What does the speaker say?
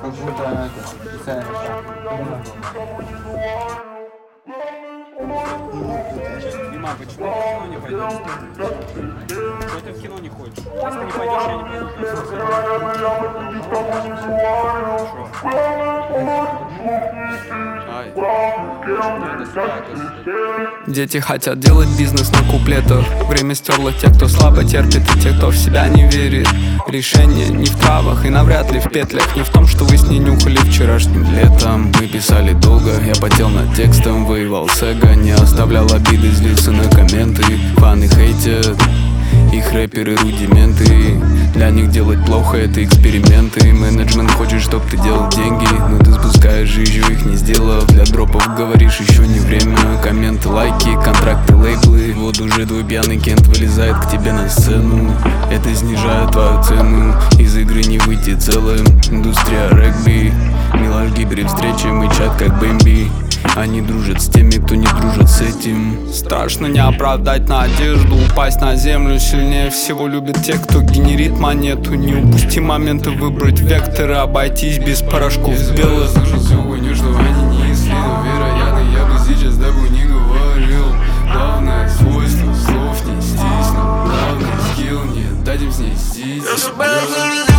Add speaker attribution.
Speaker 1: Как будто это специально шаг.
Speaker 2: Дима, почему ты в кино не пойдешь? Что ты в кино не хочешь? Если ты не пойдешь, я не пойду.
Speaker 3: Дети хотят делать бизнес на куплетах. Время стерло тех, кто слабо терпит, и тех, кто в себя не верит. Решение не в травах и навряд ли в петлях. Не в том, что вы с ней нюхали вчерашним летом. Мы писали долго, я потел над текстом. Воевал с эго, не оставлял обиды, злился на комменты. Фаны хейтят, их рэперы рудименты. Для них делать плохо — это эксперименты. Менеджмент хочет, чтоб ты делал деньги, но ты спускаешь жижу, их не сделав. Для дропов говоришь, еще не время. Комменты, лайки, контракты, лейблы. Вот уже твой пьяный кент вылезает к тебе на сцену. Это снижает твою цену, из игры не выйти целым. Индустрия регби, милашки при встрече мычат как Бэмби. Они дружат с теми, кто не дружит с этим. Страшно не оправдать надежду, упасть на землю. Сильнее всего любят те, кто генерит монету. Не упусти моменты, выбрать векторы, обойтись без порошков белых.
Speaker 4: Слышу всю хуйню, что они несли, но вероятно я бы сейчас тобой не говорил. Главное свойство слов не стиснуть, главный скилл не дать им снестись.